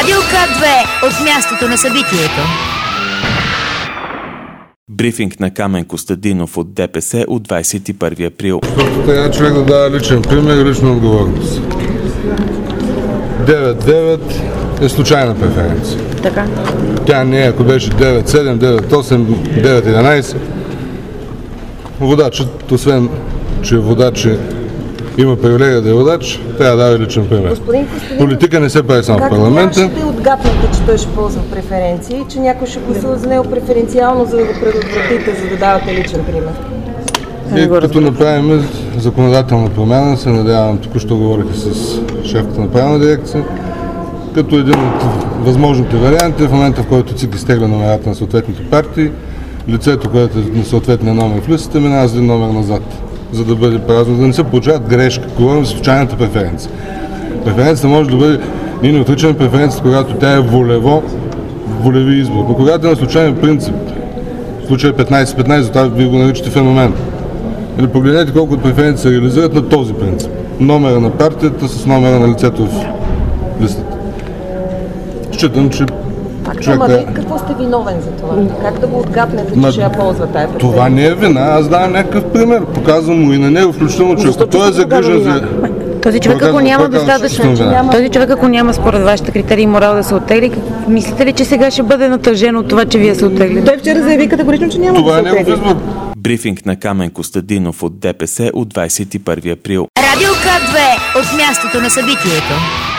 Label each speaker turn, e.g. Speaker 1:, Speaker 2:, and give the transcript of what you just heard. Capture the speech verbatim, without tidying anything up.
Speaker 1: Радио К две от мястото на събитието.
Speaker 2: Брифинг на Камен Костадинов от ДПС от двадесет и първи април.
Speaker 3: Защото трябва човек да дава личен пример и лична отговорност. девет девет е случайна преференция.
Speaker 4: Така.
Speaker 3: Тя не е, ако беше девет седем, девет осем, девет единадесет. Водачът, освен че водач има привилегия да е водач, трябва да дава личен пример.
Speaker 5: Господин Костадинов,
Speaker 3: политика не се прави само в парламента.
Speaker 5: Как ще отгаднете, че той ще ползва преференции и че някой ще гласува за него преференциално, за да го предотвратите, за да давате личен пример?
Speaker 3: И като направим законодателна промяна, се надявам, току-що говорих с шефката на правна дирекция, като един от възможните варианти, в момента в който ЦИК изтегля номерата на съответните партии, лицето, което е на съответния номер в листата, минава с един номер назад, за да бъде празно, да не се получават грешки, говорим за случайната преференция. Преференцията може да бъде, ние не отричаме преференцията, когато тя е волево, волеви избор, но когато е на случайен принцип, в случая петнадесет петнадесет, това вие го наричате феномен. Или погледнете колко от преференции се реализират на този принцип. Номера на партията с номера на лицето в листата. Считам, че
Speaker 5: Ама вие какво сте виновен за това? Как да го отгаднете, че ще я ползва тая преференция?
Speaker 3: Това не е вина, аз давам някакъв пример. Показвам му и на него, включително, че ако той е загрижен за...
Speaker 4: Този човек, ако няма достатъчно, този човек, ако няма според вашите критерии морал да се оттегли, мислите ли, че сега ще бъде натъжен от това, че вие се оттеглите?
Speaker 5: Той вчера заяви категорично, че няма
Speaker 3: това
Speaker 5: да се оттегли.
Speaker 3: Това е негов избор.
Speaker 2: Брифинг на Камен Костадинов от ДПС от двадесет и първи април.
Speaker 1: Радио К две от мястото на събитието.